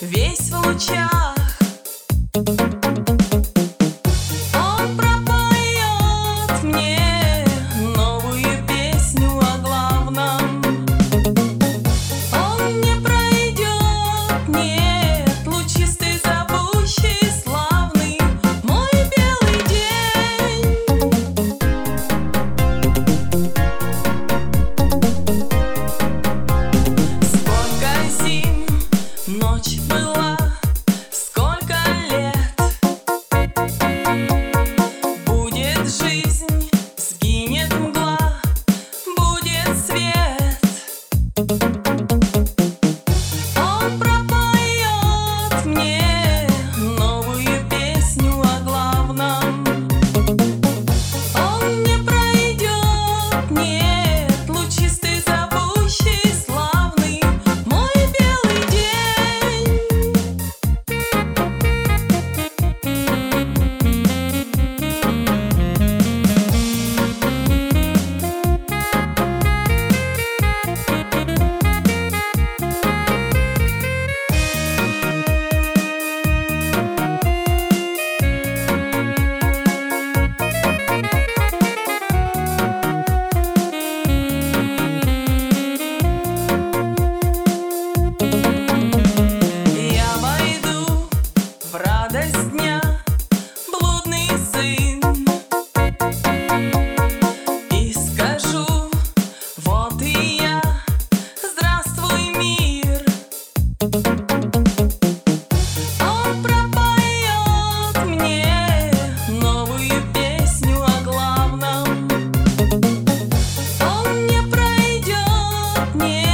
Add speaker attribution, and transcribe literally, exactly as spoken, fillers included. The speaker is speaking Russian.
Speaker 1: весь в лучах. Он пропоет мне новую песню о главном. Он не пройдет, нет, лучистый, зовущий, славный мой белый день. Сколько зим ночь была, сколько лет будет жизнь, сгинет мгла, будет свет. Он пропоет мне новую песню о главном. Он не пройдет, нет, лучистый, зовущий, славный мой белый день. Я войду в радость дня, блудный сын, и скажу: вот и я, здравствуй, мир. Он пропоет мне новую песню о главном. Он не пройдет, нет.